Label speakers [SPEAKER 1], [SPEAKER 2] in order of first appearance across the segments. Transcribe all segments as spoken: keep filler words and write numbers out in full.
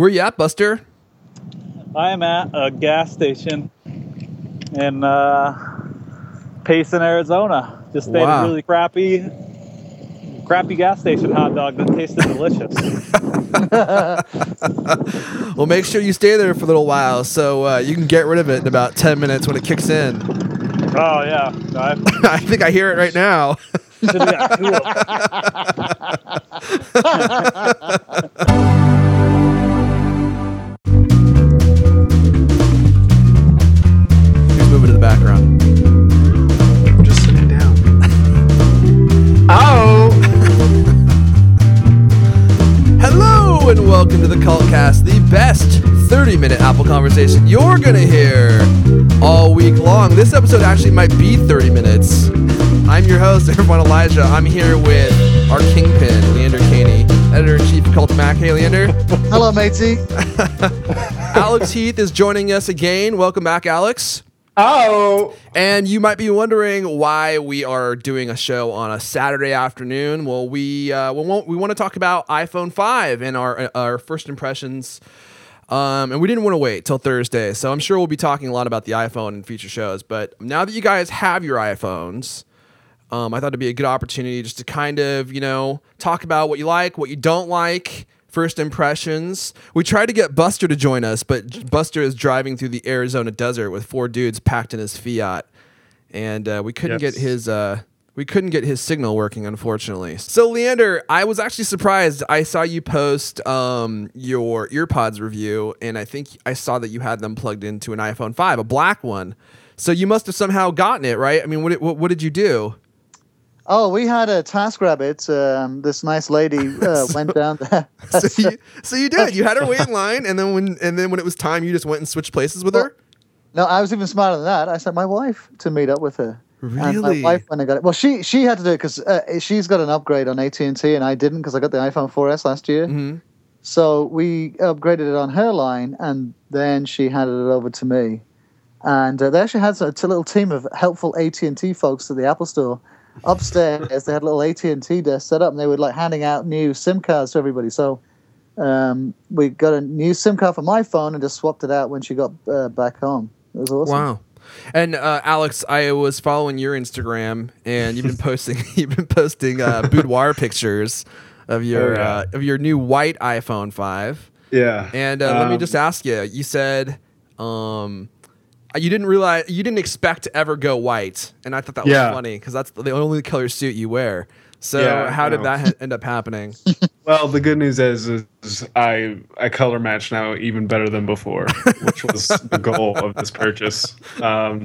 [SPEAKER 1] Where you at, Buster?
[SPEAKER 2] I'm at a gas station in uh, Payson, Arizona. Just stayed
[SPEAKER 1] Wow.
[SPEAKER 2] at a really crappy, crappy gas station hot dog that tasted delicious.
[SPEAKER 1] Well, make sure you stay there for a little while so uh, you can get rid of it in about ten minutes when it kicks in.
[SPEAKER 2] Oh, yeah. I,
[SPEAKER 1] I think I hear it right now.
[SPEAKER 2] should have got two of them.
[SPEAKER 1] Move it to the background.
[SPEAKER 3] I'm just sitting down. Oh!
[SPEAKER 1] Hello and welcome to the Cultcast, the best thirty-minute Apple conversation you're going to hear all week long. This episode actually might be thirty minutes. I'm your host, Irfan Elijah. I'm here with our kingpin, Leander Caney, editor-in-chief of Cult Mac. Hey, Leander.
[SPEAKER 4] Hello, matey.
[SPEAKER 1] Alex Heath is joining us again. Welcome back, Alex.
[SPEAKER 3] Oh!
[SPEAKER 1] And you might be wondering why we are doing a show on a Saturday afternoon. Well, we uh, we, won't, we want to talk about iPhone five and our our first impressions. Um, and we didn't want to wait till Thursday, so I'm sure we'll be talking a lot about the iPhone in future shows. But now that you guys have your iPhones, um, I thought it'd be a good opportunity just to kind of, you know, talk about what you like, what you don't like, first impressions. We tried to get Buster to join us, but Buster is driving through the Arizona desert with four dudes packed in his Fiat, and uh, we couldn't
[SPEAKER 3] Yes.
[SPEAKER 1] get his uh, we couldn't get his signal working, unfortunately. So, Leander, I was actually surprised. I saw you post um, your EarPods review, and I think I saw that you had them plugged into an iPhone five, a black one. So you must have somehow gotten it, right? I mean, what what, what did you do?
[SPEAKER 4] Oh, we had a TaskRabbit. Um, this nice lady uh,
[SPEAKER 1] So-
[SPEAKER 4] went down there.
[SPEAKER 1] so, you, so you did. You had her wait in line, and then when and then when it was time, you just went and switched places with her.
[SPEAKER 4] No, I was even smarter than that. I sent my wife to meet up with her. And
[SPEAKER 1] Really?
[SPEAKER 4] my wife went and got it. Well, she she had to do it because uh, she's got an upgrade on A T and T, and I didn't because I got the iPhone four S last year.
[SPEAKER 1] Mm-hmm.
[SPEAKER 4] So we upgraded it on her line, and then she handed it over to me. And uh, they actually had a t- little team of helpful A T and T folks at the Apple Store. Upstairs, they had a little A T and T desk set up, and they were like handing out new SIM cards to everybody. So um, we got a new SIM card for my phone and just swapped it out when she got uh, back home. It was awesome.
[SPEAKER 1] Wow. And uh, Alex, I was following your Instagram, and you've been posting you've been posting uh, boudoir pictures of your
[SPEAKER 3] Oh, yeah.
[SPEAKER 1] uh, of your new white iPhone five.
[SPEAKER 3] Yeah.
[SPEAKER 1] And uh, let me
[SPEAKER 3] Um,
[SPEAKER 1] just ask you. You said um, you didn't realize you didn't expect to ever go white, and I thought that was
[SPEAKER 3] Yeah.
[SPEAKER 1] funny because that's the only color suit you wear. So
[SPEAKER 3] Yeah,
[SPEAKER 1] how did
[SPEAKER 3] no.
[SPEAKER 1] that ha- end up happening?
[SPEAKER 3] Well, the good news is, is I I color match now even better than before, which was the goal of this purchase. Um,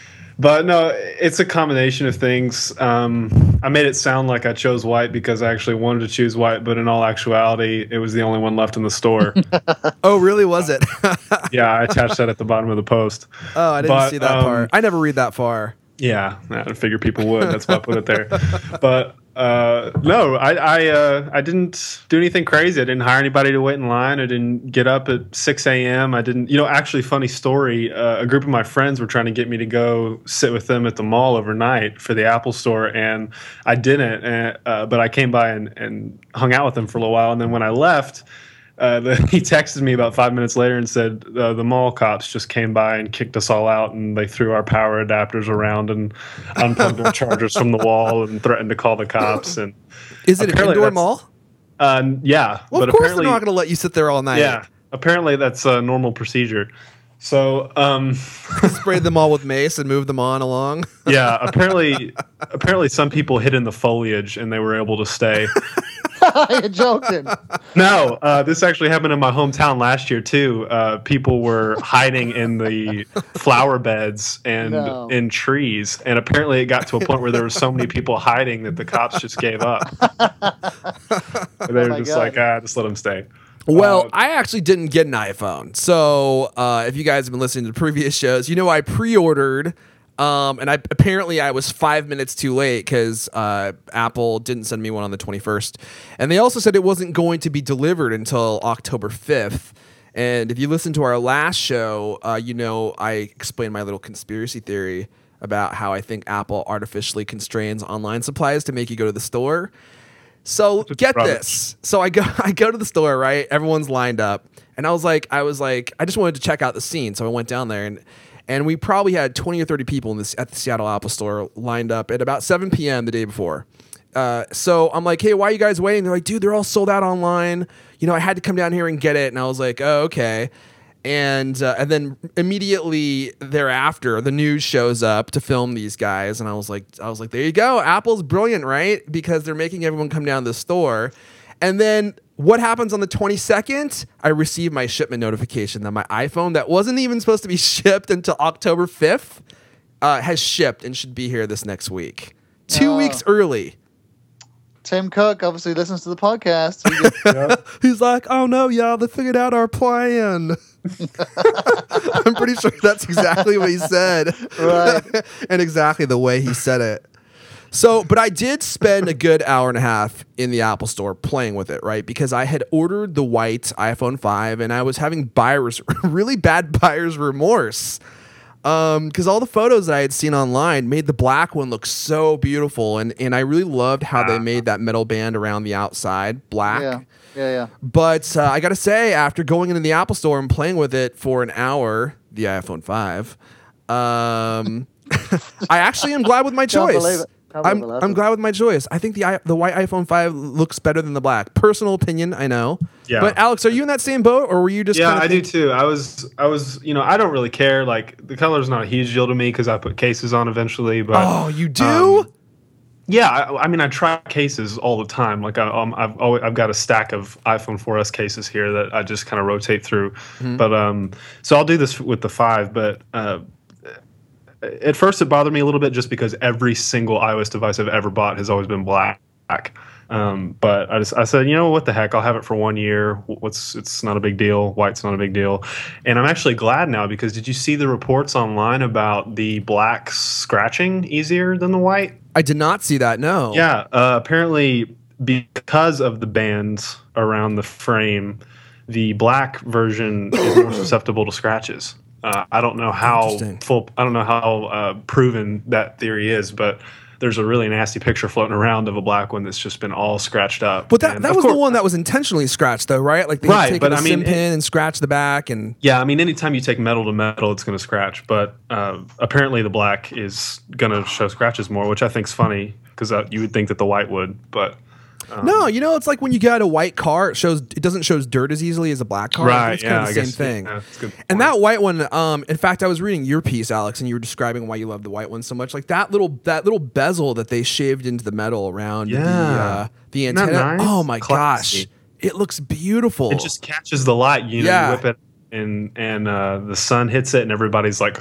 [SPEAKER 3] but no, it's a combination of things. Um, I made it sound like I chose white because I actually wanted to choose white, but in all actuality, it was the only one left in the store.
[SPEAKER 1] Oh, really? Was it?
[SPEAKER 3] Yeah, I attached that at the bottom of the post.
[SPEAKER 1] Oh, I didn't
[SPEAKER 3] But,
[SPEAKER 1] see that
[SPEAKER 3] um,
[SPEAKER 1] part. I never read that far.
[SPEAKER 3] Yeah, I figure people would. That's why I put it there. But uh, no, I I, uh, I didn't do anything crazy. I didn't hire anybody to wait in line. I didn't get up at six a.m. I didn't, you know, actually, funny story. Uh, a group of my friends were trying to get me to go sit with them at the mall overnight for the Apple Store, and I didn't. And, uh, but I came by and, and hung out with them for a little while, and then when I left. Uh, the, he texted me about five minutes later and said uh, the mall cops just came by and kicked us all out, and they threw our power adapters around and unplugged our chargers from the wall and threatened to call the cops. And
[SPEAKER 1] Is it an
[SPEAKER 3] apparently
[SPEAKER 1] indoor
[SPEAKER 3] that's-
[SPEAKER 1] mall?
[SPEAKER 3] um, yeah,
[SPEAKER 1] Well,
[SPEAKER 3] but
[SPEAKER 1] of course they're
[SPEAKER 3] apparently,
[SPEAKER 1] not going to let you sit there all night.
[SPEAKER 3] yeah, apparently that's a normal procedure. So, um,
[SPEAKER 1] Sprayed them all with mace and moved them on along.
[SPEAKER 3] yeah, apparently, apparently some people hid in the foliage and they were able to stay.
[SPEAKER 4] You're joking.
[SPEAKER 3] No, uh, this actually happened in my hometown last year too. Uh, people were hiding in the flower beds and
[SPEAKER 4] No.
[SPEAKER 3] in trees, and apparently it got to a point where there were so many people hiding that the cops just gave up. they were
[SPEAKER 4] Oh my
[SPEAKER 3] just
[SPEAKER 4] God.
[SPEAKER 3] like, ah, just let them stay.
[SPEAKER 1] Well,
[SPEAKER 3] Uh,
[SPEAKER 1] I actually didn't get an iPhone. So uh, if you guys have been listening to previous shows, you know I pre-ordered, um, and I apparently I was five minutes too late because uh, Apple didn't send me one on the twenty-first. And they also said it wasn't going to be delivered until October fifth. And if you listen to our last show, uh, you know I explained my little conspiracy theory about how I think Apple artificially constrains online supplies to make you go to the store. So get
[SPEAKER 3] rubbish.
[SPEAKER 1] this. So I go I go to the store, right? Everyone's lined up. And I was like, I was like, I just wanted to check out the scene. So I went down there and and we probably had twenty or thirty people in this at the Seattle Apple Store lined up at about seven p.m. the day before. Uh, so I'm like, hey, why are you guys waiting? They're like, dude, they're all sold out online. You know, I had to come down here and get it. And I was like, oh, okay. And uh, and then immediately thereafter, the news shows up to film these guys, and I was like, I was like, there you go, Apple's brilliant, right? Because they're making everyone come down to the store. And then what happens on the twenty-second? I receive my shipment notification that my iPhone that wasn't even supposed to be shipped until October fifth uh, has shipped and should be here this next week, two
[SPEAKER 4] Oh.
[SPEAKER 1] weeks early.
[SPEAKER 4] Tim Cook obviously listens to the podcast. He gets-
[SPEAKER 3] Yeah.
[SPEAKER 1] He's like, oh no, y'all, they figured out our plan. I'm pretty sure that's exactly what he said.
[SPEAKER 4] Right.
[SPEAKER 1] And exactly the way he said it. So, but I did spend a good hour and a half in the Apple Store playing with it, right? Because I had ordered the white iPhone five and I was having buyer's, really bad buyer's remorse. Um, because all the photos that I had seen online made the black one look so beautiful, and and I really loved how they made that metal band around the outside black.
[SPEAKER 4] yeah, yeah, yeah.
[SPEAKER 1] But uh, I gotta say, after going into the Apple Store and playing with it for an hour, the iPhone five, um, I actually am glad with my
[SPEAKER 4] Can't
[SPEAKER 1] choice.
[SPEAKER 4] believe it. Can't
[SPEAKER 1] I'm
[SPEAKER 4] believe it.
[SPEAKER 1] I'm glad with my choice. I think the i- the white iPhone five looks better than the black. Personal opinion, I know.
[SPEAKER 3] Yeah.
[SPEAKER 1] But Alex, are you in that same boat, or were you just?
[SPEAKER 3] Yeah,
[SPEAKER 1] kinda
[SPEAKER 3] I do
[SPEAKER 1] think-
[SPEAKER 3] too. I was, I was, you know, I don't really care. Like the color's not a huge deal to me because I put cases on eventually. But
[SPEAKER 1] Oh, you do?
[SPEAKER 3] um, yeah, I, I mean, I try cases all the time. Like I, um, I've always, I've got a stack of iPhone four S cases here that I just kind of rotate through.
[SPEAKER 1] Mm-hmm.
[SPEAKER 3] But um, so I'll do this with the five. But uh, at first, it bothered me a little bit just because every single iOS device I've ever bought has always been black. Um, but I just I said, you know what the heck, I'll have it for one year. What's it's not a big deal. White's not a big deal. And I'm actually glad now because did you see the reports online about the black scratching easier than the white?
[SPEAKER 1] I did not see that. No.
[SPEAKER 3] Yeah, uh, apparently because of the bands around the frame, the black version is more susceptible to scratches. Uh, I don't know how
[SPEAKER 1] Interesting.
[SPEAKER 3] full. I don't know how uh, proven that theory is, but there's a really nasty picture floating around of a black one that's just been all scratched up.
[SPEAKER 1] But that,
[SPEAKER 3] And
[SPEAKER 1] that
[SPEAKER 3] of
[SPEAKER 1] was
[SPEAKER 3] course-
[SPEAKER 1] the one that was intentionally scratched, though, right? Like they
[SPEAKER 3] Right,
[SPEAKER 1] taken
[SPEAKER 3] but
[SPEAKER 1] a
[SPEAKER 3] I mean,
[SPEAKER 1] sim pin and scratched the back, and
[SPEAKER 3] Yeah, I mean, anytime you take metal to metal, it's going to scratch. But uh, apparently, the black is going to show scratches more, which I think's funny because uh, you would think that the white would. But
[SPEAKER 1] no, you know, it's like when you get a white car, it shows it doesn't show dirt as easily as a black car.
[SPEAKER 3] Right,
[SPEAKER 1] it's
[SPEAKER 3] yeah,
[SPEAKER 1] kind of
[SPEAKER 3] I
[SPEAKER 1] the same
[SPEAKER 3] guess,
[SPEAKER 1] thing.
[SPEAKER 3] yeah, that's a good
[SPEAKER 1] And
[SPEAKER 3] point.
[SPEAKER 1] that white one, um, in fact, I was reading your piece, Alex, and you were describing why you love the white one so much. Like that little that little bezel that they shaved into the metal around the
[SPEAKER 3] Yeah.
[SPEAKER 1] uh, the
[SPEAKER 3] Isn't that
[SPEAKER 1] antenna.
[SPEAKER 3] nice?
[SPEAKER 1] Oh my
[SPEAKER 3] Classy.
[SPEAKER 1] gosh, it looks beautiful.
[SPEAKER 3] it just catches the light. You know,
[SPEAKER 1] Yeah.
[SPEAKER 3] you whip it, and and uh, the sun hits it, and everybody's like,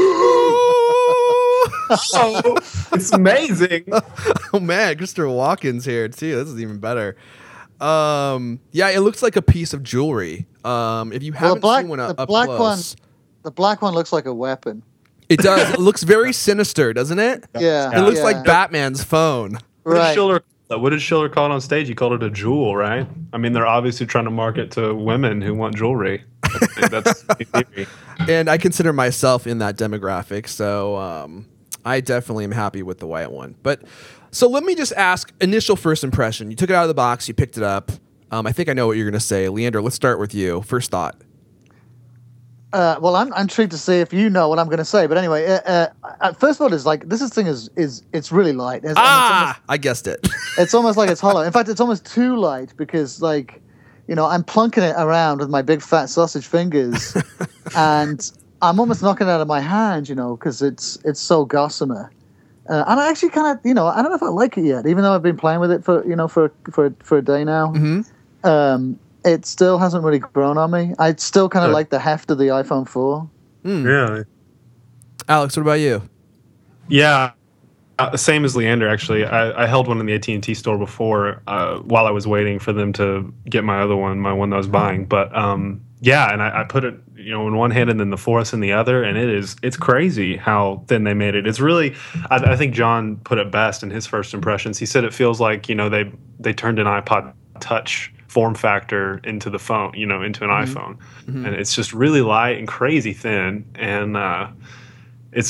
[SPEAKER 3] "Oh, it's amazing!"
[SPEAKER 1] Oh man, Christopher Walken's here too. This is even better. Um, yeah, it looks like a piece of jewelry. Um, if you
[SPEAKER 4] Well,
[SPEAKER 1] haven't
[SPEAKER 4] the black,
[SPEAKER 1] seen one
[SPEAKER 4] the
[SPEAKER 1] up
[SPEAKER 4] black
[SPEAKER 1] close,
[SPEAKER 4] one, the black one looks like a weapon.
[SPEAKER 1] it does. It looks very sinister, doesn't it?
[SPEAKER 4] Yeah,
[SPEAKER 1] It looks
[SPEAKER 4] yeah.
[SPEAKER 1] like Batman's phone.
[SPEAKER 3] What did
[SPEAKER 4] Right.
[SPEAKER 3] Schiller? What did Schiller call it on stage? He called it a jewel, right? I mean, they're obviously trying to market to women who want jewelry. That's the theory.
[SPEAKER 1] And I consider myself in that demographic, so um, I definitely am happy with the white one. But so let me just ask: initial first impression. You took it out of the box. You picked it up. Um, I think I know what you're going to say, Leander. Let's start with you. First thought.
[SPEAKER 4] Uh, well, I'm, I'm intrigued to see if you know what I'm going to say. But anyway, uh, uh, uh, first thought is like this is thing is is it's really light. It's, and it's
[SPEAKER 1] Ah, I guessed it.
[SPEAKER 4] almost, it's almost like it's hollow. In fact, it's almost too light because like you know I'm plunking it around with my big fat sausage fingers, and I'm almost knocking it out of my hand. You know, because it's it's so gossamer. Uh, and I actually kind of you know I don't know if I like it yet, even though I've been playing with it for you know for for for a day now.
[SPEAKER 1] Mhm.
[SPEAKER 4] Um, it still hasn't really grown on me. I still kind of
[SPEAKER 3] Good.
[SPEAKER 4] like the heft of the iPhone four.
[SPEAKER 3] Really?
[SPEAKER 1] Alex, what about you?
[SPEAKER 3] Yeah, uh, same as Leander. Actually, I, I held one in the A T and T store before uh, while I was waiting for them to get my other one, my one that I was buying. But um, yeah, and I, I put it, you know, in one hand and then the four S in the other, and it is it's crazy how thin they made it. It's really, I, I think John put it best in his first impressions. He said it feels like you know they they turned an iPod Touch form factor into the phone, you know, into an iPhone, and it's just really light and crazy thin, and uh, it's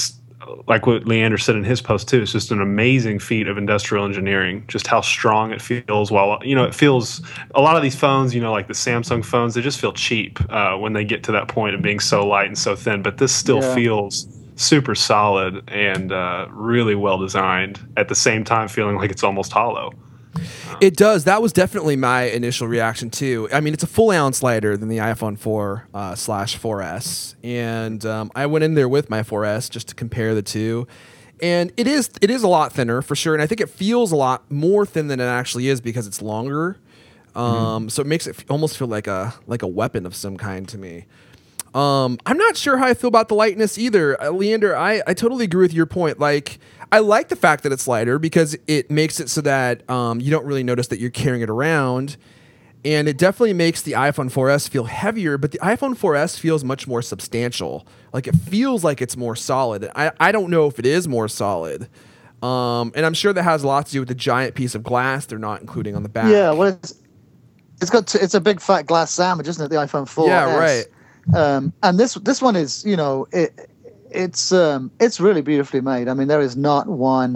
[SPEAKER 3] like what Leander said in his post too, it's just an amazing feat of industrial engineering, just how strong it feels. While, you know, it feels, a lot of these phones, you know, like the Samsung phones, they just feel cheap uh, when they get to that point of being so light and so thin. But this still
[SPEAKER 4] Yeah.
[SPEAKER 3] feels super solid and uh, really well designed, at the same time feeling like it's almost hollow.
[SPEAKER 1] It does. That was definitely my initial reaction too. I mean, it's a full ounce lighter than the iPhone four uh, slash four S, and um, I went in there with my four S just to compare the two, and it is it is a lot thinner for sure, and I think it feels a lot more thin than it actually is because it's longer. Um, mm-hmm. So it makes it f- almost feel like a like a weapon of some kind to me. Um, I'm not sure how I feel about the lightness either. Uh, Leander, I, I totally agree with your point. Like, I like the fact that it's lighter because it makes it so that um, you don't really notice that you're carrying it around. And it definitely makes the iPhone four S feel heavier, but the iPhone four S feels much more substantial. Like, it feels like it's more solid. I, I don't know if it is more solid. Um, and I'm sure that has a lot to do with the giant piece of glass they're not including on the back.
[SPEAKER 4] Yeah, well, it's, it's got to, it's a big fat glass sandwich, isn't it? The iPhone four S.
[SPEAKER 1] Yeah, right.
[SPEAKER 4] Um, and this this one is, you know, it it's um, it's really beautifully made. I mean, there is not one.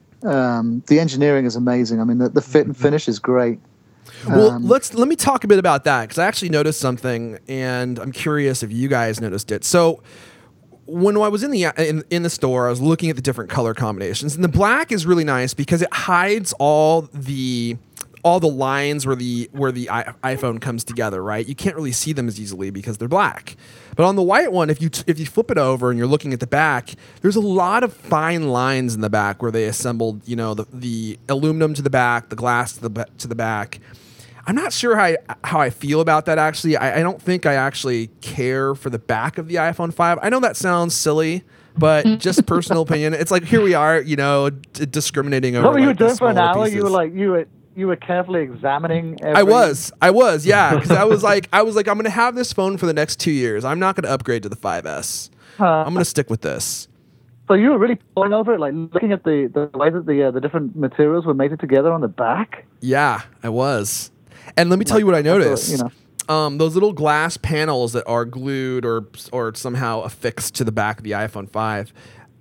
[SPEAKER 4] Um, the engineering is amazing. I mean, the, the fit and finish is great.
[SPEAKER 1] Well,
[SPEAKER 4] Um,
[SPEAKER 1] let's let me talk a bit about that because I actually noticed something, and I'm curious if you guys noticed it. So, when I was in the in, in the store, I was looking at the different color combinations, and the black is really nice because it hides all the all the lines where the where the I, iPhone comes together, right? You can't really see them as easily because they're black. But on the white one, if you t- if you flip it over and you're looking at the back, there's a lot of fine lines in the back where they assembled, you know, the, the aluminum to the back, the glass to the ba- to the back. I'm not sure how I, how I feel about that, actually. I, I don't think I actually care for the back of the iPhone five. I know that sounds silly, but just personal opinion. It's like, here we are, you know, d- discriminating over
[SPEAKER 5] What were you
[SPEAKER 1] like,
[SPEAKER 5] doing
[SPEAKER 1] the
[SPEAKER 5] for an
[SPEAKER 1] smaller
[SPEAKER 5] hour?
[SPEAKER 1] pieces.
[SPEAKER 5] You were like, you were you were carefully examining. Every...
[SPEAKER 1] I was, I was, yeah, because I was like, I was like, I'm gonna have this phone for the next two years. I'm not gonna upgrade to the five S.
[SPEAKER 5] Huh.
[SPEAKER 1] I'm gonna stick with this.
[SPEAKER 5] So you were really poring over it, like looking at the, the way that the uh, the different materials were mated together on the back.
[SPEAKER 1] Yeah, I was. And let me tell you what I noticed.
[SPEAKER 5] You know.
[SPEAKER 1] Um, those little glass panels that are glued or or somehow affixed to the back of the iPhone five.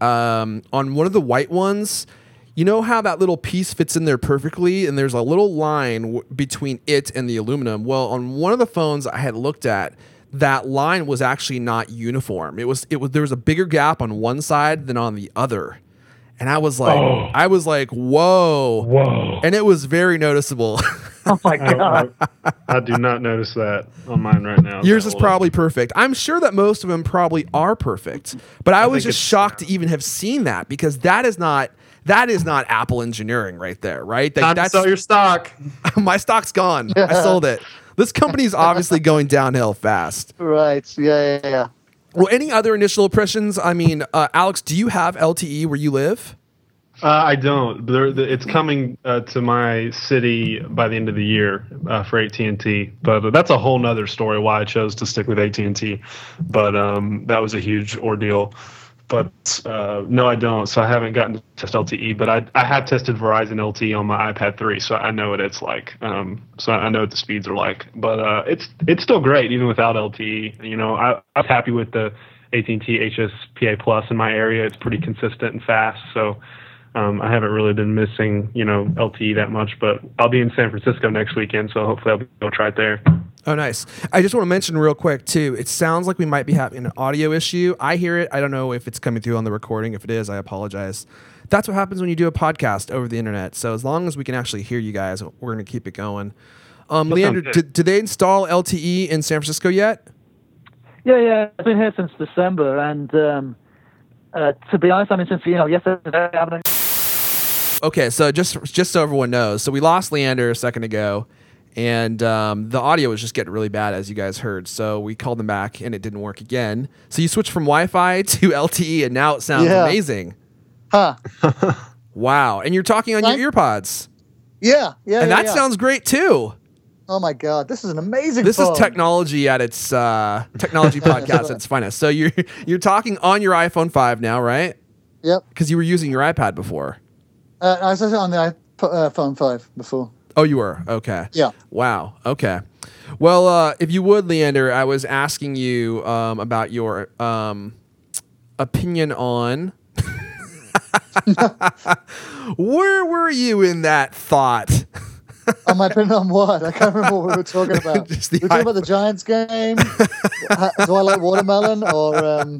[SPEAKER 1] Um, on one of the white ones, you know how that little piece fits in there perfectly, and there's a little line w- between it and the aluminum. Well, on one of the phones I had looked at, that line was actually not uniform. It was it was there was a bigger gap on one side than on the other. And I was like,
[SPEAKER 3] Oh.
[SPEAKER 1] I was like, whoa,
[SPEAKER 3] Whoa.
[SPEAKER 1] and it was very noticeable.
[SPEAKER 5] Oh my
[SPEAKER 3] I,
[SPEAKER 5] god!
[SPEAKER 3] I, I do not notice that on mine right now.
[SPEAKER 1] Yours is
[SPEAKER 3] Hold
[SPEAKER 1] probably perfect. I'm sure that most of them probably are perfect, but I,
[SPEAKER 3] I
[SPEAKER 1] was
[SPEAKER 3] think
[SPEAKER 1] just
[SPEAKER 3] it's-
[SPEAKER 1] shocked to even have seen that because that is not that is not Apple engineering right there, right? Like,
[SPEAKER 3] Time to
[SPEAKER 1] that's
[SPEAKER 3] sell your stock.
[SPEAKER 1] my stock's gone. I sold it. This company's obviously going downhill fast.
[SPEAKER 4] right. Yeah, yeah, yeah.
[SPEAKER 1] Well, any other initial impressions? I mean, uh, Alex, do you have L T E where you live?
[SPEAKER 3] Uh, I don't. There, the, it's coming uh, to my city by the end of the year uh, for A T and T, but that's a whole nother story why I chose to stick with A T and T. But um, that was a huge ordeal. But uh, no, I don't. So I haven't gotten to test L T E, but I I have tested Verizon L T E on my iPad three, so I know what it's like. Um, so I know what the speeds are like. But uh, it's it's still great even without L T E. You know, I I'm happy with the A T and T H S P A Plus in my area. It's pretty consistent and fast. So. Um, I haven't really been missing, you know, L T E that much, but I'll be in San Francisco next weekend, so hopefully I'll be able to try it there.
[SPEAKER 1] Oh, nice. I just want to mention real quick, too, it sounds like we might be having an audio issue. I hear it. I don't know if it's coming through on the recording. If it is, I apologize. That's what happens when you do a podcast over the internet. So as long as we can actually hear you guys, we're going to keep it going. Um,
[SPEAKER 3] That
[SPEAKER 1] Leander,
[SPEAKER 3] sounds good.
[SPEAKER 1] did, did they install L T E in San Francisco yet?
[SPEAKER 5] Yeah, yeah. I've been here since December, and um, uh, to be honest, I mean, since you know, yesterday, I haven't.
[SPEAKER 1] Okay, so just just so everyone knows, so we lost Leander a second ago, and um, the audio was just getting really bad, as you guys heard. So we called him back, and it didn't work again. So you switched from Wi-Fi to L T E, and now it sounds
[SPEAKER 4] Yeah.
[SPEAKER 1] amazing.
[SPEAKER 4] Huh.
[SPEAKER 1] Wow, and you're talking on
[SPEAKER 4] Right.
[SPEAKER 1] your earpods,
[SPEAKER 4] Yeah, yeah.
[SPEAKER 1] and
[SPEAKER 4] yeah,
[SPEAKER 1] that
[SPEAKER 4] yeah.
[SPEAKER 1] sounds great too.
[SPEAKER 4] Oh my god, this is an amazing.
[SPEAKER 1] This
[SPEAKER 4] phone.
[SPEAKER 1] is technology at its uh, technology podcast at its finest. So you're you're talking on your iPhone five now, right?
[SPEAKER 4] Yep.
[SPEAKER 1] Because you were using your iPad before.
[SPEAKER 4] Uh, I was on the iPhone five before.
[SPEAKER 1] Oh, you were? Okay.
[SPEAKER 4] Yeah.
[SPEAKER 1] Wow. Okay. Well, uh, if you would, Leander, I was asking you um, about your um, opinion on Where were you in that thought?
[SPEAKER 4] On my opinion on what? I can't remember what we were talking about.
[SPEAKER 1] Just
[SPEAKER 4] We
[SPEAKER 1] the
[SPEAKER 4] were talking about the Giants game. Ha- Do I like watermelon or? Um,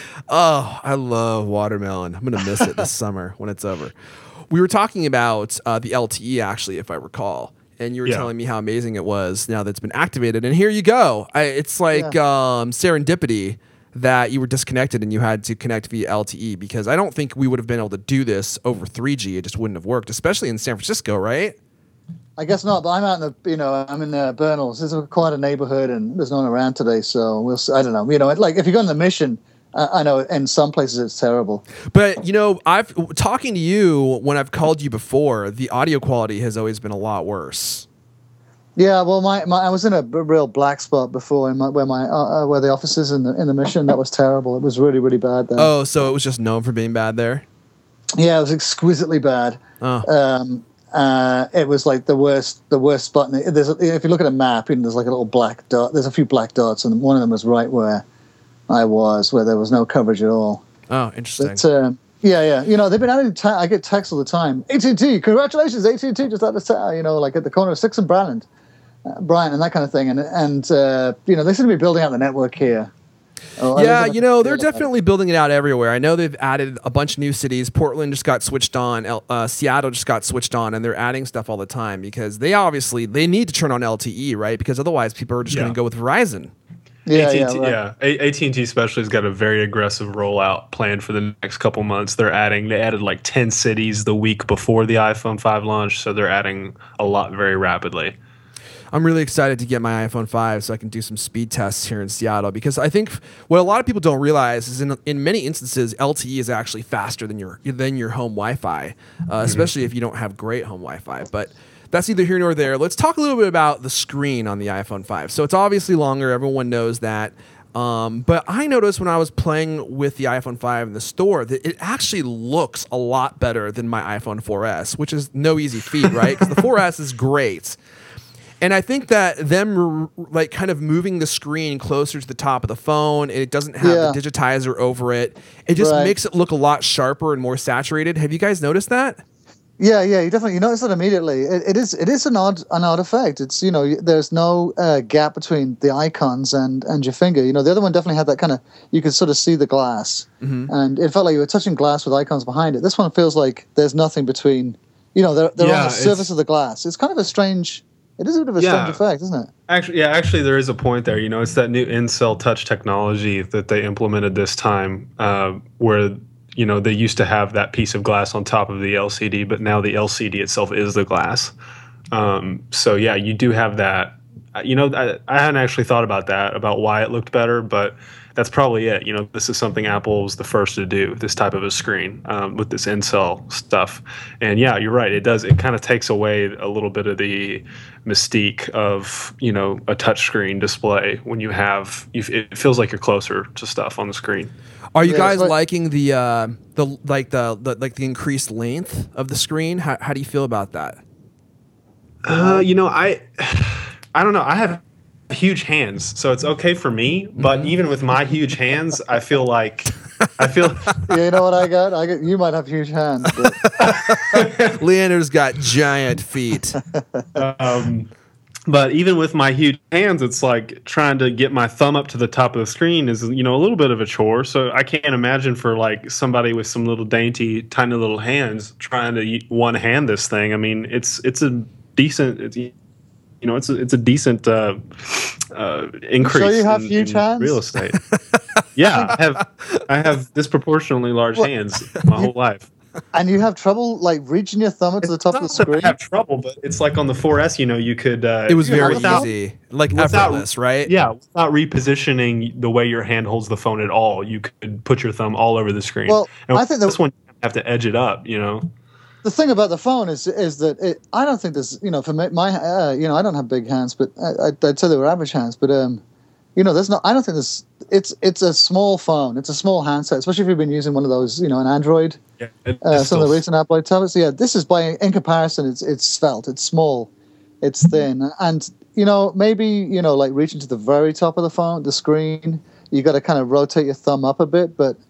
[SPEAKER 1] Oh, I love watermelon. I'm going to miss it this summer when it's over. We were talking about uh, the L T E, actually, if I recall. And you were
[SPEAKER 3] Yeah.
[SPEAKER 1] telling me how amazing it was now that it's been activated. And here you go. I, it's like um, serendipity that you were disconnected and you had to connect via L T E, because I don't think we would have been able to do this over three G. It just wouldn't have worked, especially in San Francisco, right?
[SPEAKER 4] I guess not, but I'm out in the, you know, I'm in uh, Bernals. It's a, quite a neighborhood, and there's no one around today, so we'll. See. I don't know. You know, like if you go on the mission, uh, I know in some places it's terrible.
[SPEAKER 1] But, you know, I've talking to you when I've called you before, the audio quality has always been a lot worse.
[SPEAKER 4] Yeah, well, my, my I was in a b- real black spot before, in my, where my uh, uh, where the office is in the in the mission. That was terrible. It was really really bad then.
[SPEAKER 1] Oh, so it was just known for being bad there?
[SPEAKER 4] Yeah, it was exquisitely bad.
[SPEAKER 1] Oh.
[SPEAKER 4] Um, uh, it was like the worst, the worst spot. In the, there's a, if you look at a map, you know, there's like a little black dot. There's a few black dots, and one of them was right where I was, where there was no coverage at all.
[SPEAKER 1] Oh, interesting.
[SPEAKER 4] But um, yeah, yeah, you know, they've been adding. Te- I get texts all the time. A T and T, congratulations, A T and T just had this, uh, you know, like at the corner of Sixth and Brand, uh, Bryant, and that kind of thing. And and uh, you know, they seem to be building out the network here. Oh,
[SPEAKER 1] Yeah,
[SPEAKER 4] Elizabeth-
[SPEAKER 1] you know, they're definitely building it out everywhere. I know they've added a bunch of new cities. Portland just got switched on. El- Uh, Seattle just got switched on, and they're adding stuff all the time because they obviously they need to turn on L T E, right? Because otherwise people are just
[SPEAKER 3] Yeah.
[SPEAKER 1] going to go with Verizon.
[SPEAKER 4] Yeah,
[SPEAKER 3] A T and
[SPEAKER 4] yeah,
[SPEAKER 3] T,
[SPEAKER 4] right.
[SPEAKER 3] yeah. A- AT&T especially has got a very aggressive rollout planned for the next couple months. They're adding, they added like ten cities the week before the iPhone five launch, so they're adding a lot very rapidly.
[SPEAKER 1] I'm really excited to get my iPhone five so I can do some speed tests here in Seattle, because I think what a lot of people don't realize is in in many instances L T E is actually faster than your than your home Wi-Fi, uh, especially if you don't have great home Wi-Fi. But that's neither here nor there. Let's talk a little bit about the screen on the iPhone five. So it's obviously longer. Everyone knows that. Um, but I noticed when I was playing with the iPhone five in the store that it actually looks a lot better than my iPhone four S, which is no easy feat, right? Because the four S is great. And I think that them r- like kind of moving the screen closer to the top of the phone, and it doesn't have
[SPEAKER 4] Yeah.
[SPEAKER 1] the digitizer over it. It just
[SPEAKER 4] Right.
[SPEAKER 1] makes it look a lot sharper and more saturated. Have you guys noticed that?
[SPEAKER 4] Yeah, yeah, you definitely you notice that immediately. It, it is it is an odd an odd effect. It's you know y- there's no uh, gap between the icons and and your finger. You know the other one definitely had that kind of you could sort of see the glass,
[SPEAKER 1] Mm-hmm.
[SPEAKER 4] and it felt like you were touching glass with icons behind it. This one feels like there's nothing between. You know they're they're
[SPEAKER 3] Yeah,
[SPEAKER 4] on the surface
[SPEAKER 3] it's-
[SPEAKER 4] of the glass. It's kind of a strange. It is a bit of a
[SPEAKER 3] Yeah.
[SPEAKER 4] strange effect, isn't it?
[SPEAKER 3] Actually, yeah, actually, there is a point there. You know, it's that new in-cell touch technology that they implemented this time, uh, where you know they used to have that piece of glass on top of the L C D, but now the L C D itself is the glass. Um, so yeah, you do have that. Uh, You know, I, I hadn't actually thought about that, about why it looked better, but that's probably it. You know, this is something Apple was the first to do, this type of a screen um, with this in-cell stuff. And yeah, you're right. It does. It kind of takes away a little bit of the mystique of, you know, a touchscreen display when you have, you, it feels like you're closer to stuff on the screen.
[SPEAKER 1] Are you
[SPEAKER 4] Yeah,
[SPEAKER 1] guys
[SPEAKER 4] it's like-
[SPEAKER 1] liking the uh, the like the, the like the increased length of the screen? How how do you feel about that?
[SPEAKER 3] Uh, you know, I, I don't know. I have huge hands, so it's okay for me. But even with my huge hands, I feel like, I feel.
[SPEAKER 4] Yeah, you know what I got? I got. You might have huge hands. But
[SPEAKER 1] Leander's got giant feet.
[SPEAKER 3] Um, but even with my huge hands, it's like trying to get my thumb up to the top of the screen is, you know, a little bit of a chore. So I can't imagine for like somebody with some little dainty, tiny little hands trying to one hand this thing. I mean, it's it's a decent, it's, you know, it's a, it's a decent uh, uh, increase
[SPEAKER 4] you have
[SPEAKER 3] in,
[SPEAKER 4] huge
[SPEAKER 3] in
[SPEAKER 4] hands?
[SPEAKER 3] real estate. Yeah, I have I have disproportionately large
[SPEAKER 4] What?
[SPEAKER 3] hands my whole life.
[SPEAKER 4] and you have trouble like reaching your thumb up to the top of the
[SPEAKER 3] Not that
[SPEAKER 4] screen.
[SPEAKER 3] I have trouble, but it's like on the four S, you know, you could. Uh,
[SPEAKER 1] It was
[SPEAKER 4] You
[SPEAKER 1] very
[SPEAKER 4] have a phone?
[SPEAKER 1] easy, like
[SPEAKER 3] Without-
[SPEAKER 1] effortless, right?
[SPEAKER 3] Yeah, without repositioning the way your hand holds the phone at all, you could put your thumb all over the screen.
[SPEAKER 4] Well,
[SPEAKER 3] and
[SPEAKER 4] I think that-
[SPEAKER 3] this one you have to edge it up. You know,
[SPEAKER 4] The thing about the phone is is that it, I don't think there's you know for my, my uh, you know I don't have big hands, but I, I'd, I'd say they were average hands. But um, you know, there's no I don't think there's it's it's a small phone. It's a small handset, especially if you've been using one of those you know an Android.
[SPEAKER 3] yeah, it-
[SPEAKER 4] Uh,
[SPEAKER 3] it's
[SPEAKER 4] some of
[SPEAKER 3] still-
[SPEAKER 4] the recent Apple tablets. Yeah, this is by in comparison, it's it's svelte, it's small, it's thin, and you know maybe you know like reaching to the very top of the phone, the screen, you got to kind of rotate your thumb up a bit, but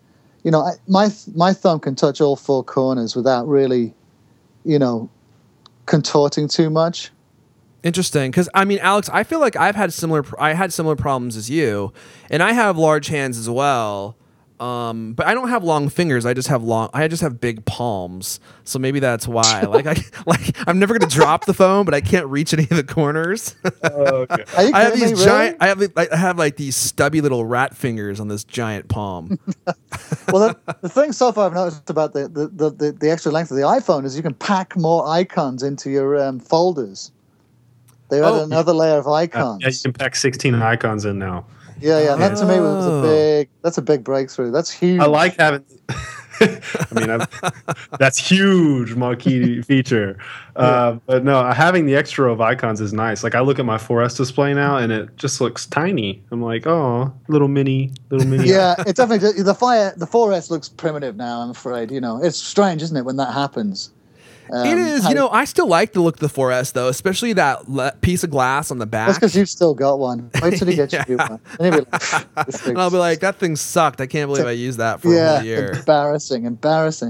[SPEAKER 4] you know, I, my my thumb can touch all four corners without really, you know, contorting too much.
[SPEAKER 1] Interesting, because I mean, Alex, I feel like I've had similar. I had similar problems as you, and I have large hands as well. Um, but I don't have long fingers. I just have long. I just have big palms. So maybe that's why. Like I like I'm never gonna drop the phone, but I can't reach any of the corners.
[SPEAKER 3] Oh, okay.
[SPEAKER 4] Are you
[SPEAKER 1] I have
[SPEAKER 4] kidding
[SPEAKER 1] these
[SPEAKER 4] me,
[SPEAKER 1] giant.
[SPEAKER 4] really?
[SPEAKER 1] I have like, I have like these stubby little rat fingers on this giant palm.
[SPEAKER 4] Well, the, the thing so far I've noticed about the, the, the, the, the extra length of the iPhone is you can pack more icons into your um, folders. They add
[SPEAKER 1] Oh.
[SPEAKER 4] another layer of
[SPEAKER 3] Uh,
[SPEAKER 4] icons.
[SPEAKER 3] yeah, you can pack sixteen icons in now.
[SPEAKER 4] Yeah, yeah. And that to me was
[SPEAKER 1] Oh.
[SPEAKER 4] a big. That's a big breakthrough. That's huge.
[SPEAKER 3] I like having. I mean, I've, that's huge marquee feature. Uh, but no, having the extra row of icons is nice. Like I look at my four S display now, and it just looks tiny. I'm like, oh, little mini, little mini.
[SPEAKER 4] Yeah, it definitely the fire. The four S looks primitive now. I'm afraid. You know, it's strange, isn't it, when that happens? Um,
[SPEAKER 1] It is.
[SPEAKER 4] how-
[SPEAKER 1] You know, I still like the look of the four S though, especially that le- piece of glass on the back.
[SPEAKER 4] That's because you've still got one. Wait till you get
[SPEAKER 1] Yeah.
[SPEAKER 4] your new one. And you'll be like, this
[SPEAKER 1] And I'll be
[SPEAKER 4] thing's-
[SPEAKER 1] like, that thing sucked. I can't believe I used that for a
[SPEAKER 4] yeah,
[SPEAKER 1] whole year.
[SPEAKER 4] embarrassing, embarrassing.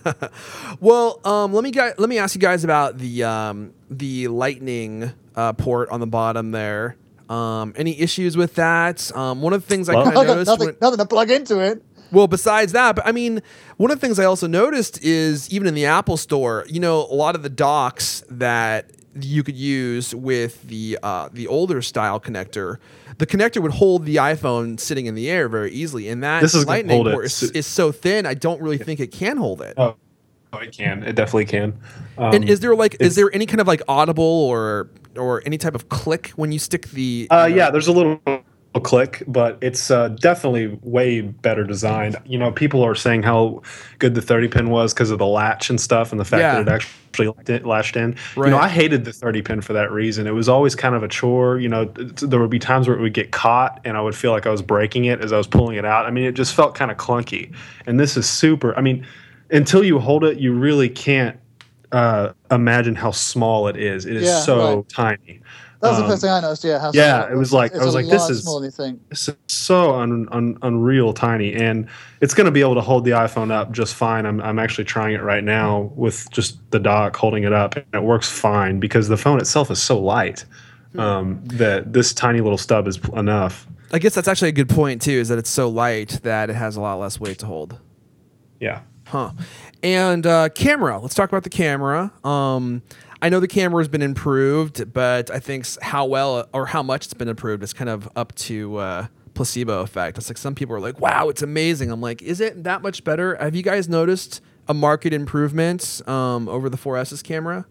[SPEAKER 1] Well, um, let me guy- let me ask you guys about the um, the lightning uh, port on the bottom there. Um, any issues with that? Um, one of the things I
[SPEAKER 3] Well-
[SPEAKER 1] kind
[SPEAKER 4] I
[SPEAKER 1] of
[SPEAKER 4] got
[SPEAKER 1] noticed.
[SPEAKER 4] nothing,
[SPEAKER 1] when-
[SPEAKER 4] nothing to plug into it.
[SPEAKER 1] well, besides that, but I mean, one of the things I also noticed is even in the Apple Store, you know, a lot of the docks that you could use with the uh, the older style connector, the connector would hold the iPhone sitting in the air very easily, and that
[SPEAKER 3] This is gonna
[SPEAKER 1] lightning
[SPEAKER 3] hold it.
[SPEAKER 1] port is, is so thin. I don't really think it can hold it.
[SPEAKER 3] Oh, oh, it can. It definitely can. Um,
[SPEAKER 1] And is there like is
[SPEAKER 3] it's-
[SPEAKER 1] there any kind of like audible or or any type of click when you stick the?
[SPEAKER 3] Uh,
[SPEAKER 1] you know-
[SPEAKER 3] yeah, there's a little click, but it's uh, definitely way better designed. You know, people are saying how good the thirty pin was because of the latch and stuff, and the fact
[SPEAKER 1] Yeah.
[SPEAKER 3] that it actually latched in- latched in.
[SPEAKER 1] Right.
[SPEAKER 3] You know, I hated the thirty pin for that reason. It was always kind of a chore. You know, t- there would be times where it would get caught, and I would feel like I was breaking it as I was pulling it out. I mean, it just felt kind of clunky. And this is super. I mean, until you hold it, you really can't uh, imagine how small it is. It is
[SPEAKER 4] Yeah,
[SPEAKER 3] so
[SPEAKER 4] right.
[SPEAKER 3] tiny.
[SPEAKER 4] That was the
[SPEAKER 3] Um,
[SPEAKER 4] first thing I noticed. Yeah, how
[SPEAKER 3] yeah,
[SPEAKER 4] small
[SPEAKER 3] it was like-
[SPEAKER 4] It's
[SPEAKER 3] I was
[SPEAKER 4] a
[SPEAKER 3] like, this
[SPEAKER 4] lot
[SPEAKER 3] is-
[SPEAKER 4] smaller than you think.
[SPEAKER 3] It's so un, un, unreal tiny, and it's going to be able to hold the iPhone up just fine. I'm, I'm actually trying it right now with just the dock holding it up, and it works fine because the phone itself is so light um, that this tiny little stub is p- enough.
[SPEAKER 1] I guess that's actually a good point too. Is that it's so light that it has a lot less weight to hold.
[SPEAKER 3] Yeah.
[SPEAKER 1] Huh. And uh, camera. Let's talk about the camera. Um, I know the camera has been improved, but I think s- how well or how much it's been improved is kind of up to uh, placebo effect. It's like some people are like, "Wow, it's amazing." I'm like, "Is it that much better?" Have you guys noticed a market improvement um, over the four S's camera?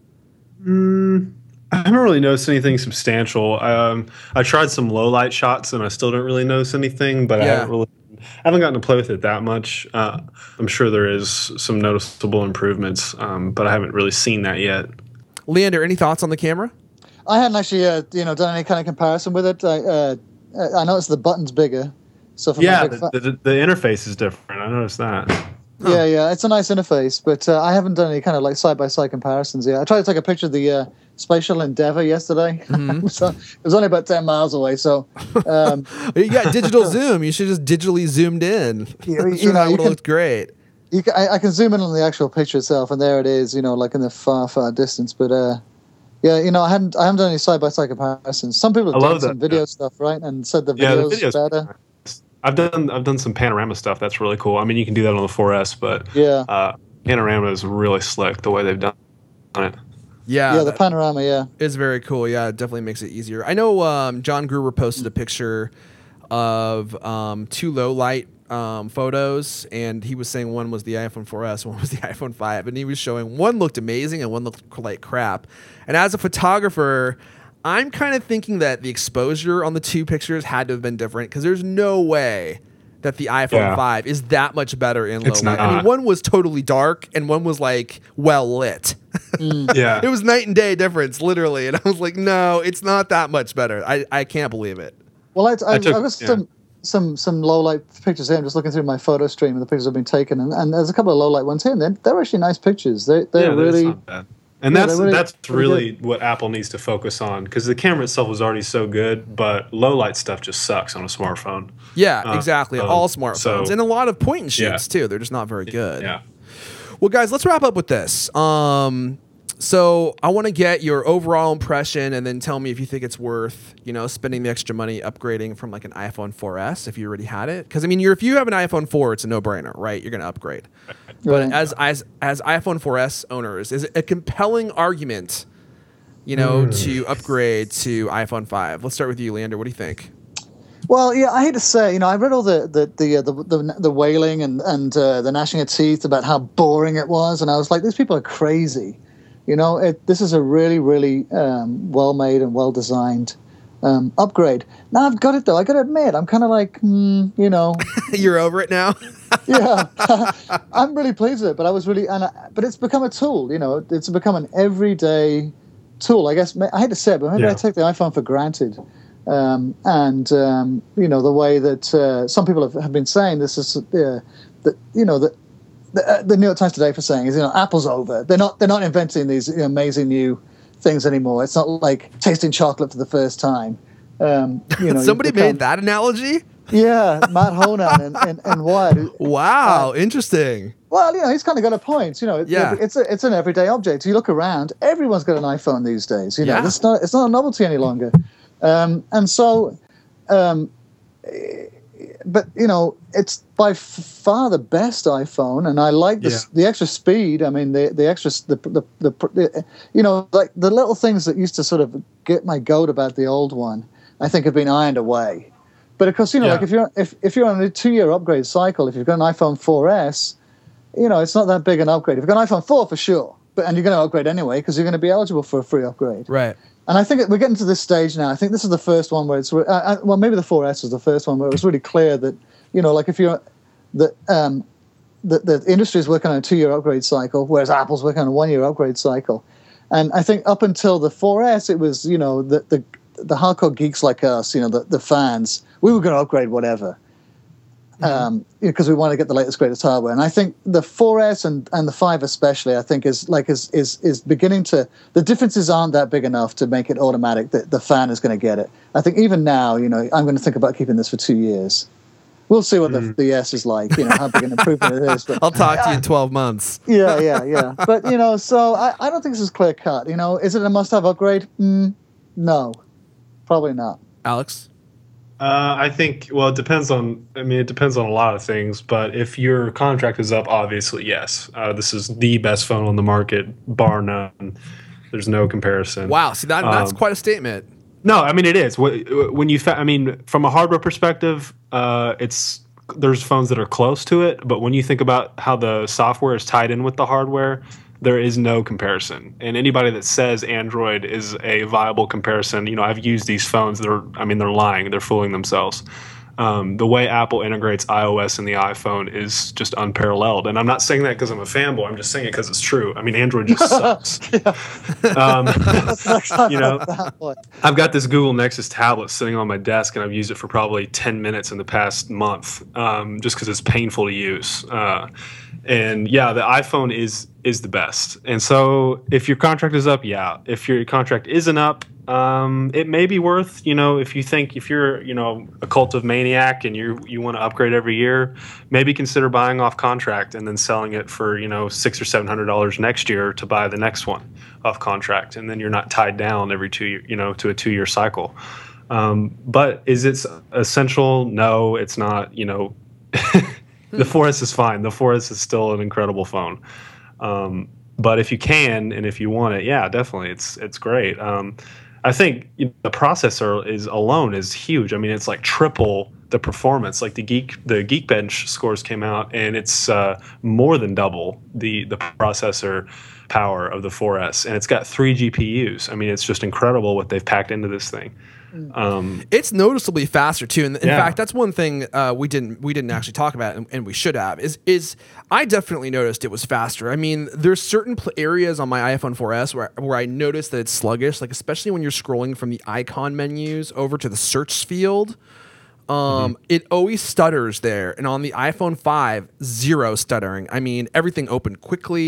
[SPEAKER 3] I haven't really noticed anything substantial. Um, I tried some low light shots, and I still don't really notice anything. But I
[SPEAKER 1] Yeah.
[SPEAKER 3] haven't really, I haven't gotten to play with it that much. Uh, I'm sure there is some noticeable improvements, um, but I haven't really seen that yet.
[SPEAKER 1] Leander, any thoughts on the camera?
[SPEAKER 4] I hadn't actually, uh, you know, done any kind of comparison with it. I, uh, I noticed the button's bigger. So for
[SPEAKER 3] Yeah,
[SPEAKER 4] my big
[SPEAKER 3] the,
[SPEAKER 4] fa-
[SPEAKER 3] the, the interface is different. I noticed that.
[SPEAKER 4] yeah, yeah, it's a nice interface, but uh, I haven't done any kind of like side by side comparisons yet. I tried to take a picture of the uh, Spatial Endeavour yesterday.
[SPEAKER 1] Mm-hmm.
[SPEAKER 4] it, was, uh, it was only about ten miles away, so um,
[SPEAKER 1] You got digital zoom. You should just digitally zoomed in.
[SPEAKER 4] You-
[SPEAKER 1] I'm
[SPEAKER 4] you
[SPEAKER 1] sure
[SPEAKER 4] know,
[SPEAKER 1] that
[SPEAKER 4] you
[SPEAKER 1] would have
[SPEAKER 4] can-
[SPEAKER 1] looked great.
[SPEAKER 4] you can, I, I can zoom in on the actual picture itself, and there it is. You know, like in the far, far distance. But uh, yeah, you know, I hadn't, I haven't done any side by side comparisons. Some people have
[SPEAKER 3] I
[SPEAKER 4] done
[SPEAKER 3] love
[SPEAKER 4] some
[SPEAKER 3] that,
[SPEAKER 4] video
[SPEAKER 3] yeah.
[SPEAKER 4] stuff, right, and said the
[SPEAKER 3] Yeah, the
[SPEAKER 4] video's
[SPEAKER 3] video's
[SPEAKER 4] better.
[SPEAKER 3] I've done I've done some panorama stuff. That's really cool. I mean, you can do that on the four S, but
[SPEAKER 4] Yeah,
[SPEAKER 3] uh, panorama is really slick the way they've done it.
[SPEAKER 1] Yeah,
[SPEAKER 4] yeah, the
[SPEAKER 1] that-
[SPEAKER 4] panorama. Yeah,
[SPEAKER 1] It's very cool. Yeah, it definitely makes it easier. I know um, John Gruber posted a picture of um, two low light um, photos, and he was saying one was the iPhone four S, one was the iPhone five, and he was showing one looked amazing and one looked like crap. And as a photographer, I'm kind of thinking that the exposure on the two pictures had to have been different because there's no way that the iPhone
[SPEAKER 3] Yeah.
[SPEAKER 1] five is that much better in low
[SPEAKER 3] It's
[SPEAKER 1] light. I mean,
[SPEAKER 3] not.
[SPEAKER 1] one was totally dark and one was like well lit.
[SPEAKER 3] Yeah,
[SPEAKER 1] It was night and day difference, literally. And I was like, no, it's not that much better. I, I can't believe it.
[SPEAKER 4] well, I, I, I,
[SPEAKER 3] took-
[SPEAKER 4] have got
[SPEAKER 3] yeah.
[SPEAKER 4] some some some low light pictures here. I'm just looking through my photo stream, and the pictures have been taken, and, and there's a couple of low light ones here, and they're, they're actually nice pictures. They they're
[SPEAKER 3] yeah, that's
[SPEAKER 4] really
[SPEAKER 3] not bad. And
[SPEAKER 4] Yeah,
[SPEAKER 3] that's
[SPEAKER 4] they're really-
[SPEAKER 3] that's
[SPEAKER 4] really
[SPEAKER 3] really what Apple needs to focus on, because the camera itself was already so good, but low light stuff just sucks on a smartphone.
[SPEAKER 1] Yeah,
[SPEAKER 3] Uh,
[SPEAKER 1] exactly.
[SPEAKER 3] um,
[SPEAKER 1] All smartphones
[SPEAKER 3] so-
[SPEAKER 1] and a lot of point and shoots
[SPEAKER 3] Yeah.
[SPEAKER 1] too. They're just not very good.
[SPEAKER 3] Yeah.
[SPEAKER 1] Well, guys, let's wrap up with this. Um, so I want to get your overall impression, and then tell me if you think it's worth, you know, spending the extra money upgrading from like an iPhone four S if you already had it. Because I mean, you're if you have an iPhone four, it's a no-brainer, right? You're going to upgrade. But
[SPEAKER 4] Right.
[SPEAKER 1] as as as iPhone four S owners, is it a compelling argument, you know, to upgrade to iPhone five? Let's start with you, Leander. What do you think?
[SPEAKER 4] Well, yeah, I hate to say, you know, I read all the the the uh, the, the, the wailing and and uh, the gnashing of teeth about how boring it was, and I was like, these people are crazy. You know, it, this is a really, really um, well made and well designed um, upgrade. Now I've got it though. I got to admit, I'm kind of like, mm, you know,
[SPEAKER 1] You're over it now.
[SPEAKER 4] yeah, I'm really pleased with it. But I was really, and I, but it's become a tool. You know, it's become an everyday tool. I guess I hate to say it, but maybe
[SPEAKER 3] Yeah.
[SPEAKER 4] I take the iPhone for granted. Um, and um, you know, the way that uh, some people have, have been saying this is uh, that you know that the, uh, the New York Times today for saying is, you know, Apple's over. They're not they're not inventing these you know, amazing new things anymore. It's not like tasting chocolate for the first time. Um, you know,
[SPEAKER 1] Somebody
[SPEAKER 4] you become-
[SPEAKER 1] made that analogy.
[SPEAKER 4] Yeah, Matt Honan and, and, and Wired. who-
[SPEAKER 1] Wow, interesting.
[SPEAKER 4] Well, you know, he's kind of got a point. You know, it-
[SPEAKER 1] Yeah.
[SPEAKER 4] it's a, it's an everyday object. You look around, everyone's got an iPhone these days. You know,
[SPEAKER 1] Yeah.
[SPEAKER 4] it's not it's not a novelty any longer. Um, and so, um, but you know, it's by f- far the best iPhone, and I like the
[SPEAKER 3] Yeah.
[SPEAKER 4] the extra speed. I mean, the the extra the, the the the you know, like the little things that used to sort of get my goat about the old one, I think have been ironed away. But of course, you know,
[SPEAKER 3] Yeah.
[SPEAKER 4] like if you're if if you're on a two year upgrade cycle, if you've got an iPhone four S, you know, it's not that big an upgrade. If you've got an iPhone four for sure, but and you're going to upgrade anyway because you're going to be eligible for a free upgrade.
[SPEAKER 1] Right.
[SPEAKER 4] And I think we're getting to this stage now. I think this is the first one where it's uh, uh, well, maybe the four S was the first one where it was really clear that, you know, like if you're that um, the the industry is working on a two year upgrade cycle, whereas Apple's working on a one year upgrade cycle. And I think up until the four S, it was, you know, the the the hardcore geeks like us, you know, the the fans, we were going to upgrade whatever. Um, because we want to get the latest, greatest hardware, and I think the four S and, and the five especially, I think is like is is is beginning to the differences aren't that big enough to make it automatic that the fan is going to get it. I think even now, you know, I'm going to think about keeping this for two years. We'll see what the, the S is like, you know, how big an improvement it is. But
[SPEAKER 1] I'll talk to you in twelve months.
[SPEAKER 4] yeah, yeah, yeah. But you know, so I, I don't think this is clear cut. You know, is it a must-have upgrade? Mm, no, probably not.
[SPEAKER 1] Alex?
[SPEAKER 3] Uh, I think, well, it depends on, I mean, it depends on a lot of things, but if your contract is up, obviously, yes. Uh, this is the best phone on the market, bar none. There's no comparison.
[SPEAKER 1] Wow. See, that that's
[SPEAKER 3] Um,
[SPEAKER 1] quite a statement.
[SPEAKER 3] No, I mean, it is. Wh- When you, fa- I mean, from a hardware perspective, uh, it's, there's phones that are close to it, but when you think about how the software is tied in with the hardware, there is no comparison. And anybody that says Android is a viable comparison, you know, I've used these phones. They're, I mean, they're lying. They're fooling themselves. Um, the way Apple integrates iOS in the iPhone is just unparalleled. And I'm not saying that because I'm a fanboy. I'm just saying it because it's true. I mean, Android just sucks. um, you know,
[SPEAKER 4] That one.
[SPEAKER 3] I've got this Google Nexus tablet sitting on my desk, and I've used it for probably ten minutes in the past month, um, just because it's painful to use. Uh, and yeah, the iPhone is is the best. And so, if your contract is up, yeah. If your contract isn't up, um, it may be worth, you know, if you think if you're, you know, a cult of maniac and you you want to upgrade every year, maybe consider buying off contract and then selling it for, you know, six or seven hundred dollars next year to buy the next one off contract, and then you're not tied down every two year, you know, to a two year cycle. Um, but is it essential? No, it's not. You know, the four S is fine. The four S is still an incredible phone. Um, but if you can and if you want it, yeah, definitely, it's it's great. Um, I think you know, the processor is alone is huge. I mean, it's like triple the performance. Like the Geek the Geekbench scores came out, and it's uh, more than double the the processor power of the four S, and it's got three G P Us. I mean, it's just incredible what they've packed into this thing. Um,
[SPEAKER 1] It's noticeably faster too. And in
[SPEAKER 3] Yeah.
[SPEAKER 1] fact, that's one thing uh, we didn't we didn't actually talk about, and, and we should have. Is is I definitely noticed it was faster. I mean, there's certain pl- areas on my iPhone four S where where I noticed that it's sluggish, like especially when you're scrolling from the icon menus over to the search field. Um,
[SPEAKER 3] Mm-hmm.
[SPEAKER 1] It always stutters there, and on the iPhone five, zero stuttering. I mean, everything opened quickly.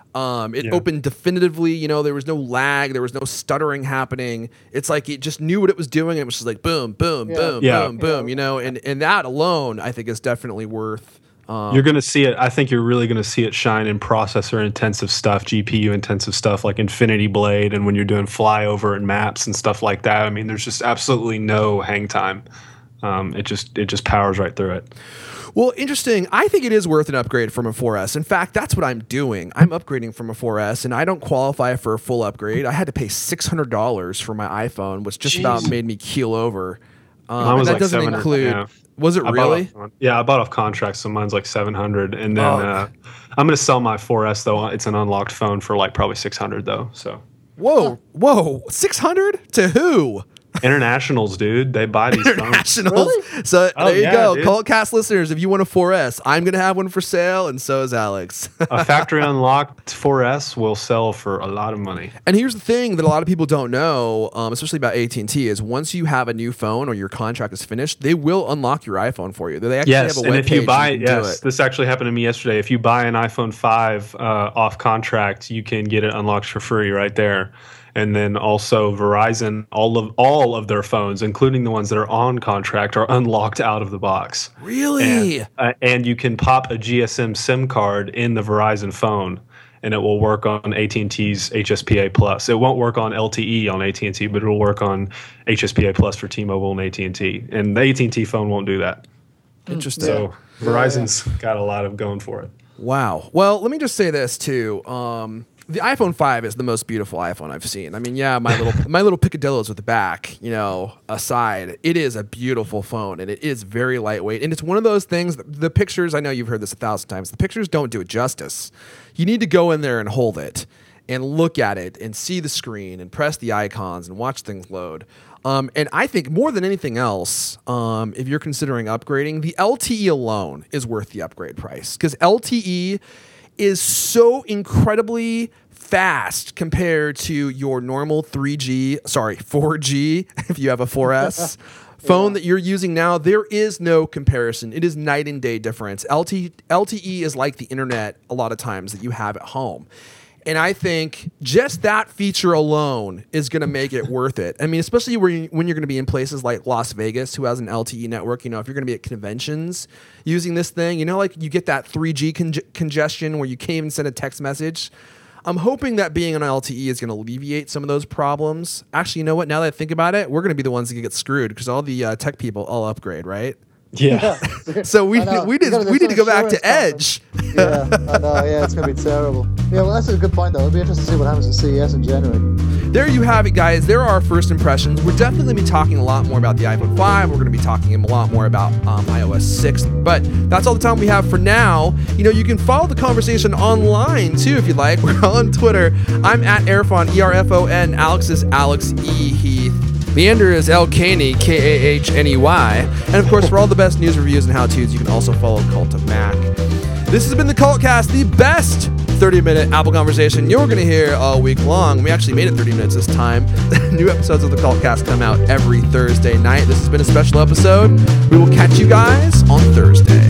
[SPEAKER 1] Um, it
[SPEAKER 3] Yeah.
[SPEAKER 1] opened definitively. You know, there was no lag, there was no stuttering happening. It's like it just knew what it was doing. And it was just like boom, boom,
[SPEAKER 4] Yeah.
[SPEAKER 1] boom,
[SPEAKER 3] Yeah.
[SPEAKER 1] boom, boom. You know, and and that alone, I think, is definitely worth. Um,
[SPEAKER 3] You're going to see it. I think you're really going to see it shine in processor intensive stuff, G P U intensive stuff like Infinity Blade, and when you're doing flyover and maps and stuff like that. I mean, there's just absolutely no hang time. Um, it just it just powers right through it.
[SPEAKER 1] Well, interesting. I think it is worth an upgrade from a four S. In fact, that's what I'm doing. I'm upgrading from a four S, and I don't qualify for a full upgrade. I had to pay six hundred dollars for my iPhone, which just about made me keel over. Um,
[SPEAKER 3] Mine was
[SPEAKER 1] and that
[SPEAKER 3] like
[SPEAKER 1] doesn't
[SPEAKER 3] seven hundred,
[SPEAKER 1] include.
[SPEAKER 3] yeah.
[SPEAKER 1] Was it
[SPEAKER 3] I bought
[SPEAKER 1] really?
[SPEAKER 3] off- yeah, I bought off contract, so mine's like seven hundred, and then
[SPEAKER 1] Oh.
[SPEAKER 3] uh, I'm going to sell my four S though. It's an unlocked phone for like probably six hundred though. So
[SPEAKER 1] Whoa, whoa, six hundred to who?
[SPEAKER 3] internationals, dude, they buy these phones.
[SPEAKER 1] Internationals.
[SPEAKER 4] Really?
[SPEAKER 1] So
[SPEAKER 3] Oh,
[SPEAKER 1] there you
[SPEAKER 3] yeah,
[SPEAKER 1] go.
[SPEAKER 3] dude.
[SPEAKER 1] Cultcast listeners, if you want a four S, I'm going to have one for sale, and so is Alex.
[SPEAKER 3] A factory unlocked four S will sell for a lot of money.
[SPEAKER 1] And here's the thing that a lot of people don't know, um, especially about A T and T, is once you have a new phone or your contract is finished, they will unlock your iPhone for you. They actually
[SPEAKER 3] Yes,
[SPEAKER 1] have a
[SPEAKER 3] and
[SPEAKER 1] web
[SPEAKER 3] if you
[SPEAKER 1] page
[SPEAKER 3] buy,
[SPEAKER 1] you can do
[SPEAKER 3] yes,
[SPEAKER 1] it.
[SPEAKER 3] this actually happened to me yesterday. If you buy an iPhone five uh, off contract, you can get it unlocked for free right there. And then also Verizon, all of all of their phones, including the ones that are on contract, are unlocked out of the box.
[SPEAKER 1] Really?
[SPEAKER 3] And, uh, and you can pop a G S M SIM card in the Verizon phone, and it will work on A T and T's H S P A Plus. It won't work on L T E on A T and T, but it'll work on H S P A Plus for T-Mobile and A T and T. And the A T and T phone won't do that.
[SPEAKER 1] Interesting.
[SPEAKER 3] So Verizon's got a lot of going for it.
[SPEAKER 1] Wow. Well, let me just say this too. Um, the iPhone five is the most beautiful iPhone I've seen. I mean, yeah, my little my little picadillos with the back, you know, aside, it is a beautiful phone, and it is very lightweight. And it's one of those things. The pictures, I know you've heard this a thousand times. The pictures don't do it justice. You need to go in there and hold it, and look at it, and see the screen, and press the icons, and watch things load. Um, and I think more than anything else, um, if you're considering upgrading, the L T E alone is worth the upgrade price, because L T E is so incredibly fast compared to your normal three G, sorry, four G, if you have a four S phone that you're using now. There is no comparison. It is night and day difference. L T, L T E is like the internet a lot of times that you have at home. And I think just that feature alone is going to make it worth it. I mean, especially when you- when you're going to be in places like Las Vegas, who has an L T E network. You know, if you're going to be at conventions using this thing, you know, like you get that three G con- congestion where you can't even send a text message. I'm hoping that being on L T E is going to alleviate some of those problems. Actually, you know what? Now that I think about it, we're going to be the ones that get screwed because all the uh, tech people all upgrade, right?
[SPEAKER 3] Yeah.
[SPEAKER 1] So we
[SPEAKER 4] I know.
[SPEAKER 1] we
[SPEAKER 4] You
[SPEAKER 1] just
[SPEAKER 4] gotta
[SPEAKER 1] we
[SPEAKER 4] do
[SPEAKER 1] need to go
[SPEAKER 4] some
[SPEAKER 1] back to
[SPEAKER 4] insurance
[SPEAKER 1] Edge.
[SPEAKER 4] Yeah, I know. Yeah, it's gonna be terrible. Yeah, well, that's a good point though. It'll be interesting to see what happens at C E S in January.
[SPEAKER 1] There you have it, guys. There are our first impressions. We're definitely going to be talking a lot more about the iPhone five. We're going to be talking a lot more about um, iOS six. But that's all the time we have for now. You know, you can follow the conversation online, too, if you'd like. We're on Twitter. I'm at Erfon, E R F O N. Alex is Alex E. Heath. Leander is L. Caney, K A H N E Y. And, of course, for all the best news, reviews, and how-tos, you can also follow Cult of Mac. This has been the Cultcast, the best thirty-minute Apple conversation you're going to hear all week long. We actually made it thirty minutes this time. New episodes of the Cultcast come out every Thursday night. This has been a special episode. We will catch you guys on Thursday.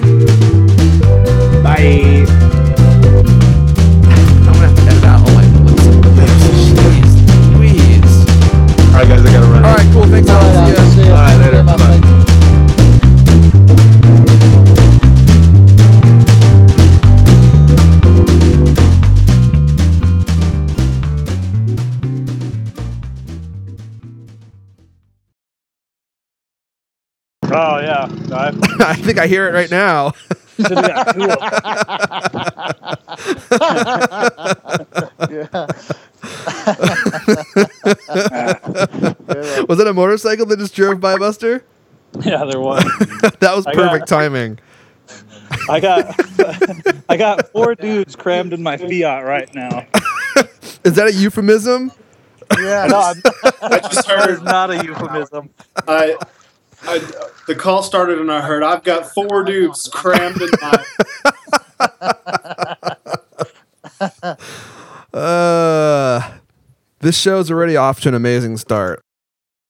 [SPEAKER 3] Bye.
[SPEAKER 1] I'm going to have to edit out all my lips. Jeez Louise.
[SPEAKER 3] All right, guys, I got to run.
[SPEAKER 1] All right, cool. Thanks,
[SPEAKER 4] All right,
[SPEAKER 1] Alex.
[SPEAKER 4] Alex,
[SPEAKER 1] See ya.
[SPEAKER 4] see ya.
[SPEAKER 3] All right, later.
[SPEAKER 4] Bye,
[SPEAKER 3] Bye.
[SPEAKER 4] bye.
[SPEAKER 2] Oh yeah, I
[SPEAKER 1] I think I hear it right now.
[SPEAKER 2] should have got two of them.
[SPEAKER 4] Yeah.
[SPEAKER 1] Was it a motorcycle that just drove by, Buster?
[SPEAKER 2] Yeah, there was.
[SPEAKER 1] That was
[SPEAKER 2] I
[SPEAKER 1] perfect
[SPEAKER 2] got-
[SPEAKER 1] timing.
[SPEAKER 2] I got I got four dudes crammed in my Fiat right now.
[SPEAKER 1] Is that a euphemism?
[SPEAKER 4] Yeah.
[SPEAKER 2] No, I'm,
[SPEAKER 3] I just
[SPEAKER 2] that is
[SPEAKER 3] heard.
[SPEAKER 2] not a euphemism.
[SPEAKER 3] I, I, the call started and I heard I've got four dudes crammed in my.
[SPEAKER 1] Uh, this show's already off to an amazing start.